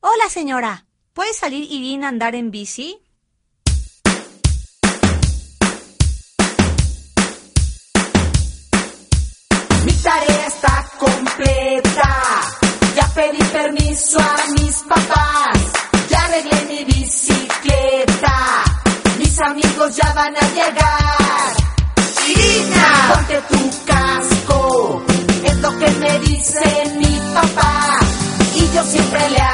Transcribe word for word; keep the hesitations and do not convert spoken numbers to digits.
Hola, señora. ¿Puede salir Irina a andar en bici? Mi tarea está completa. Ya pedí permiso a mis papás. Ya arreglé mi bicicleta. Mis amigos ya van a llegar. ¡Irina! Ponte tu casco. Es lo que me dice mi papá. Y yo siempre le